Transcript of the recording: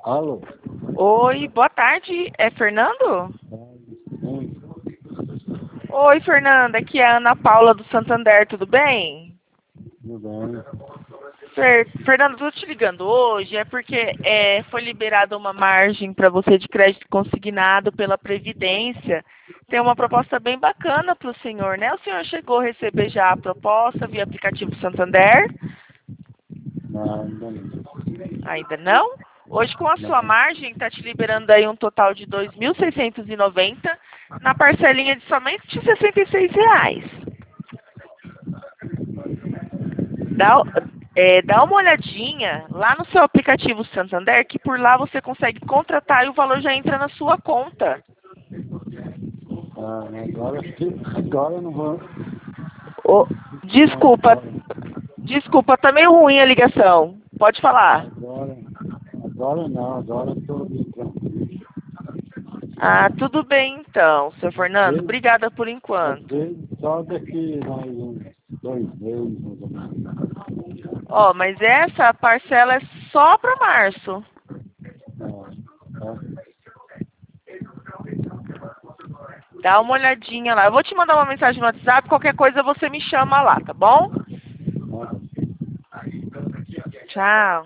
Alô? Oi, boa tarde. É Fernando? Sim, Oi, Fernanda. Aqui é a Ana Paula do Santander, tudo bem? tudo bem. Fernando, estou te ligando hoje porque foi liberada uma margem para você de crédito consignado pela Previdência. Tem uma proposta bem bacana para o senhor, né? O senhor chegou a receber já a proposta via aplicativo Santander? Não, ainda não. Ainda não? Hoje, com a sua Não. margem, está te liberando aí um total de 2.690 na parcelinha de somente R$ 66. Dá, dá uma olhadinha lá no seu aplicativo Santander, que por lá você consegue contratar e o valor já entra na sua conta. Ah, agora acho que agora eu não vou. Ô, desculpa, Agora, desculpa, tá meio ruim a ligação. Pode falar. agora não, agora eu estou bem tranquilo. Ah, tudo bem então, seu Fernando. Às Obrigada por enquanto. vezes só daqui mais uns 2 meses, mais ou menos. Ó, mas essa parcela é só para março. Ah, Dá uma olhadinha lá. Eu vou te mandar uma mensagem no WhatsApp, qualquer coisa você me chama lá, tá bom? tá. Tchau.